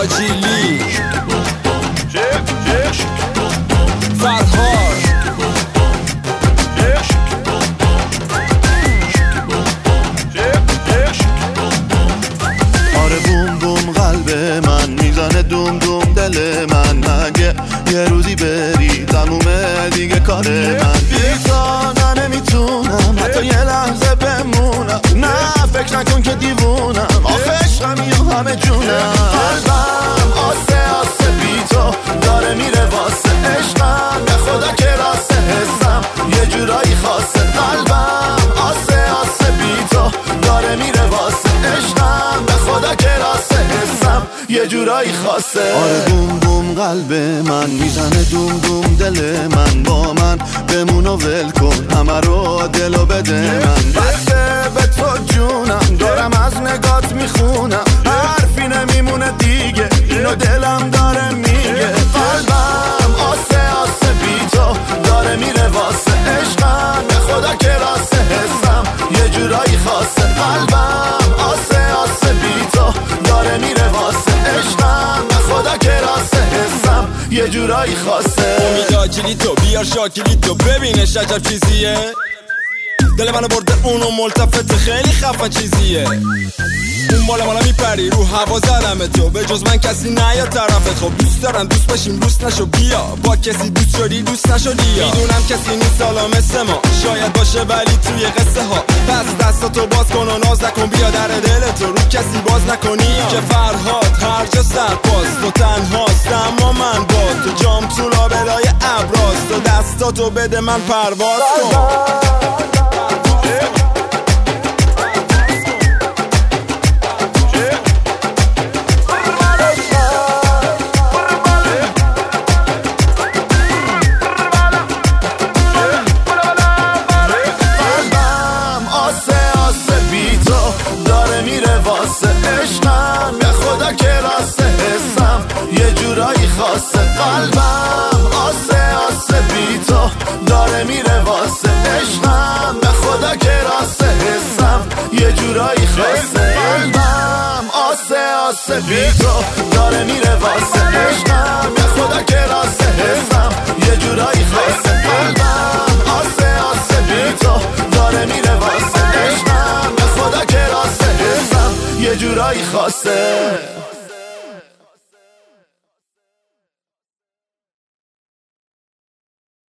آجیلی فرهاد آره بوم بوم قلب من میزنه دوم دوم دل من مگه یه روزی بری تمومه دیگه کار من بیتا نه نمیتونم حتی یه لحظه بمونم نه فکر نکن که دیوونم آخه عشقم یا همه جونم قلبم آسه آسه بیتا داره میره واسه عشقم به خدا که راسته حسم یه جورایی خاصه قلبم آسه آسه بیتا داره میره واسه عشقم به خدا که راسته حسم یه جورایی خاصه آره بوم بوم قلب من میزنه دوم دوم دل من با من بمون و ول کن همه رو دلو بده من بسته به تو جونم دارم از نگات میخونم حرفی نمیمونه دیگه اینو دلم داره میگه قلبم آسه آسه بیتا داره میره واسه عشقم به خدا که راسته حسم یه جورایی خاصه قلبم آسه آسه بیتا داره میره واسه عشقم به خدا که راسته حسم یه جورایی خاصه امید آجیلی تو بیار شاکیلی تو ببینش عجب چیزیه دل منو برده اونو ملتفت خیلی خفن چیزیه اون بالا میپری رو هوا زدم تو به جز من کسی نیاد طرفت خب دوست دارم دوست باشیم دوست نشو بیا با کسی دوست شدی دوست نشدی میدونم کسی نیست حالا مثل ما شاید باشه ولی توی قصه ها پس دستاتو باز کن و ناز نکن بیا در دل تو رو کسی باز نکنی که فرهاد هر جا سرپاس تو تنهاست اما من با تو جام تو لابلای ابراز تو دستاتو بده من پرواز کن واسه عشقم به خدا که راسته حسم یه جورایی خاصه قلبم آسه آسه بیتا داره میره واسه عشقم به خدا که راسته حسم یه جورایی خاصه قلبم آسه آسه بیتا داره میره واسه عشقم به خدا که راسته حسم یه جورایی خاصه قلبم آسه آسه بیتا داره میره واسه عشقم به خدا که راسته حسم یه جورایی خاصه